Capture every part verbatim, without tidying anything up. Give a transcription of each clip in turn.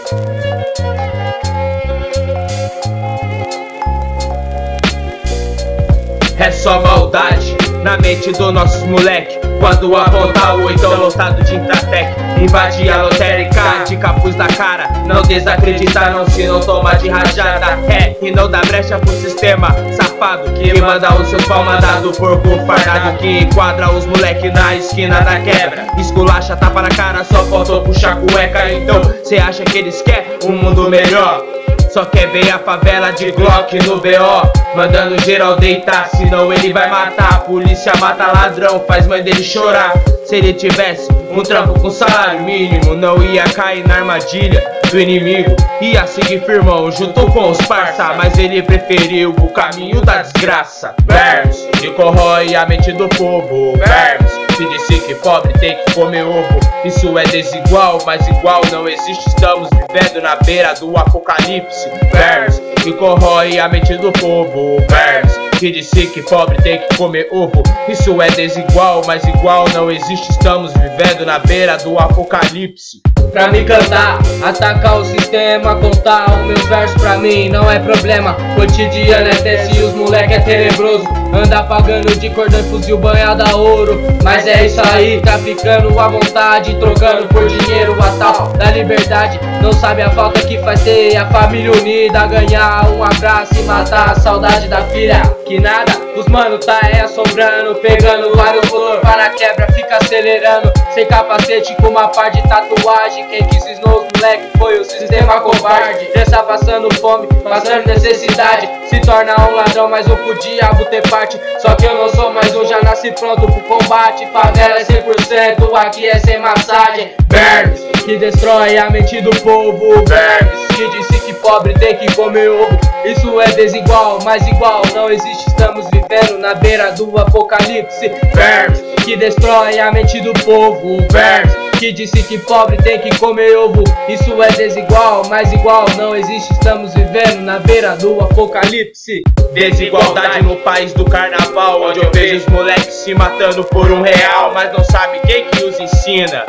É só maldade na mente do nossos moleque. Quando apontar o oitão lotado de Intratec, invade a lotérica de capuz na cara. Não desacredita não, se não toma de rajada. É, e não dá brecha pro sistema safado que manda os seus pau mandado porco fardado, que enquadra os moleque na esquina da quebra. Esculacha, tapa na cara, só faltou puxar cueca. Então cê acha que eles querem um mundo melhor? Só quer ver a favela de Glock no B O, mandando geral deitar, senão ele vai matar. A polícia mata ladrão, faz mãe dele chorar. Se ele tivesse um trampo com salário mínimo, não ia cair na armadilha do inimigo. Ia seguir firmão junto com os parça, mas ele preferiu o caminho da desgraça. Vermes que corrói a mente do povo. Vermes que disse que pobre tem que comer ovo. Isso é desigual, mas igual não existe. Estamos vivendo na beira do apocalipse. Vermes que corrói a mente do povo. Vermes que disse que pobre tem que comer ovo. Isso é desigual, mas igual não existe. Estamos vivendo na beira do apocalipse. Pra me cantar, atacar o sistema, contar os meus versos pra mim não é problema. Cotidiano é teste e os moleque é tenebroso. Anda pagando de cordão e fuzil banhado a ouro. Mas é isso aí, traficando à vontade, trocando por dinheiro a tal da liberdade. Não sabe a falta que faz ter a família unida, ganhar um abraço e matar a saudade da filha. Que nada, os mano tá é assombrando, pegando vários flor para quebra, fica acelerando. Sem capacete com uma par de tatuagem. Quem quis ensinou os moleque foi o sistema covarde. Criança passando fome, passando necessidade, se torna um ladrão, mas não podia ter parte. Só que eu não sou mais um, já nasci pronto pro combate. Favela é cem por cento, aqui é sem massagem. Vermes que destrói a mente do povo. Vermes que disse que pobre tem que comer ovo. Isso é desigual, mas igual não existe. Estamos vivendo na beira do apocalipse. Vermes que destrói a mente do povo. Vermes que disse que pobre tem que comer ovo. Isso é desigual, mas igual não existe. Estamos vivendo na beira do apocalipse. Desigualdade no país do carnaval, onde eu vejo os moleques se matando por um real, mas não sabe quem que os ensina.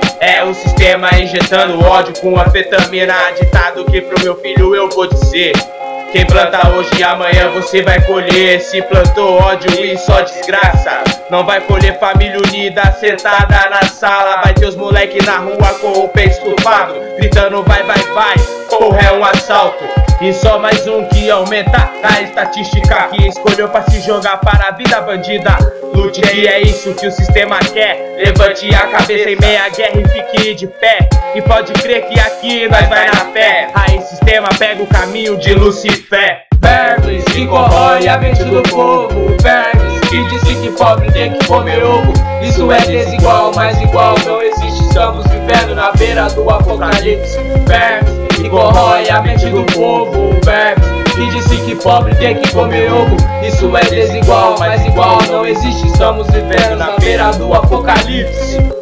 É o sistema injetando ódio com anfetamina. Ditado que pro meu filho eu vou dizer: quem planta hoje e amanhã você vai colher. Se plantou ódio e só desgraça, não vai colher família unida sentada na sala. Vai ter os moleque na rua com o peito estufado, gritando vai, vai, vai, porra é um assalto. E só mais um que aumenta a estatística, que escolheu pra se jogar para a vida bandida. Lute, e é isso que o sistema quer. Levante a cabeça em meia guerra e fique de pé. E pode crer que aqui nós vai na fé. Aí sistema pega o caminho de Lucifer. Vermes que corrói a mente do povo. Vermes que disse que pobre tem que comer ovo. Isso é desigual, mas igual não existe. Estamos vivendo na beira do apocalipse. Vermes que corrói a mente do povo. Vermes que disse que pobre tem que comer ovo. Isso é desigual, mas igual não existe. Estamos vivendo na beira do apocalipse.